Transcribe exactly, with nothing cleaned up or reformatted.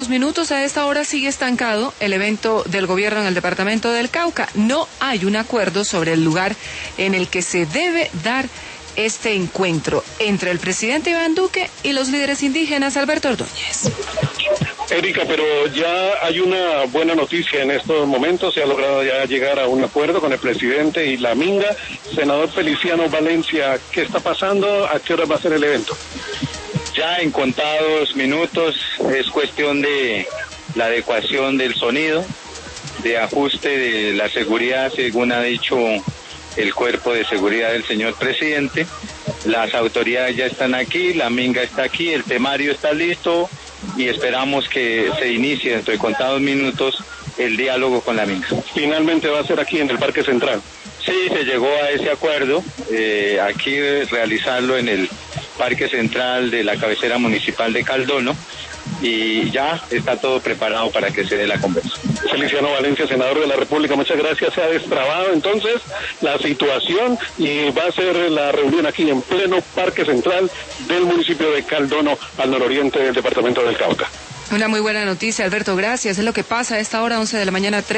Minutos a esta hora sigue estancado el evento del gobierno en el departamento del Cauca. No hay un acuerdo sobre el lugar en el que se debe dar este encuentro entre el presidente Iván Duque y los líderes indígenas. Alberto Ordóñez. Erika, pero ya hay una buena noticia en estos momentos. Se ha logrado ya llegar a un acuerdo con el presidente y la Minga. Senador Feliciano Valencia, ¿qué está pasando? ¿A qué hora va a ser el evento? Ya en contados minutos, es cuestión de la adecuación del sonido, de ajuste de la seguridad, según ha dicho el cuerpo de seguridad del señor presidente. Las autoridades ya están aquí, la Minga está aquí, el temario está listo y esperamos que se inicie dentro de contados minutos el diálogo con la Minga. Finalmente va a ser aquí en el Parque Central. Sí, se llegó a ese acuerdo, eh, aquí realizarlo en el Parque Central de la cabecera municipal de Caldono, y ya está todo preparado para que se dé la conversación. Feliciano Valencia, senador de la República, muchas gracias. Se ha destrabado entonces la situación y va a ser la reunión aquí en pleno Parque Central del municipio de Caldono, al nororiente del departamento del Cauca. Una muy buena noticia, Alberto, gracias. Es lo que pasa a esta hora, once de la mañana, tres